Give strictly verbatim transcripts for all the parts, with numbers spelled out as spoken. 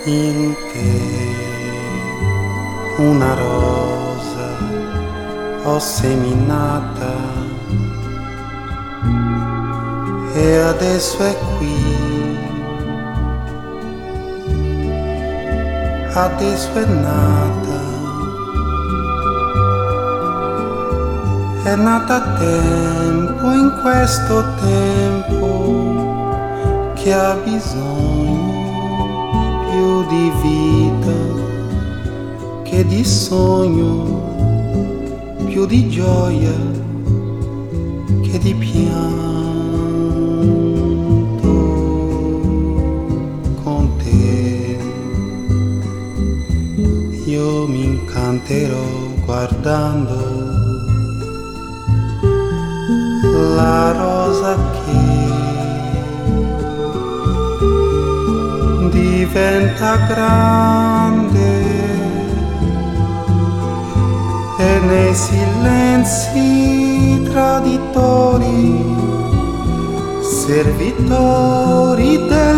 in te una rosa ho seminata e adesso è qui, adesso è nata, è nata a tempo, in questo tempo che ha bisogno più di vita che di sogno, più di gioia che di pianto. Con te io mi incanterò guardando la rosa che diventa grande e nei silenzi traditori, servitori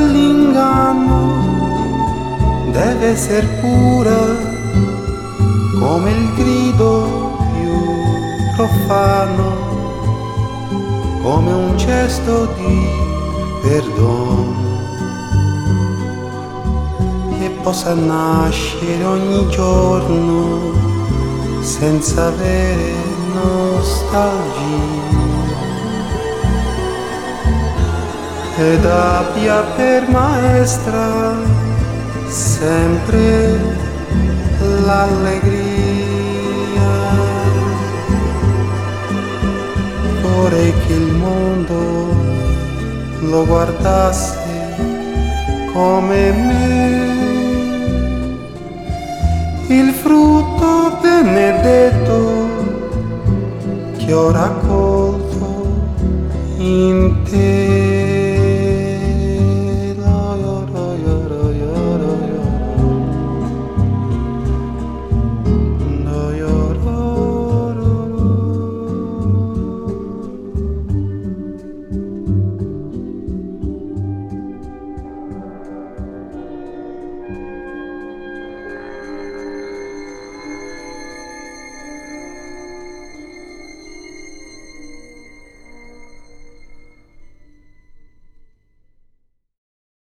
dell'inganno, deve essere pura come il grido più profano, come un gesto di perdono, che possa nascere ogni giorno senza avere nostalgia, ed abbia per maestra sempre l'allegria. Vorrei che il mondo lo guardasse come me, il frutto benedetto che ho raccolto in te.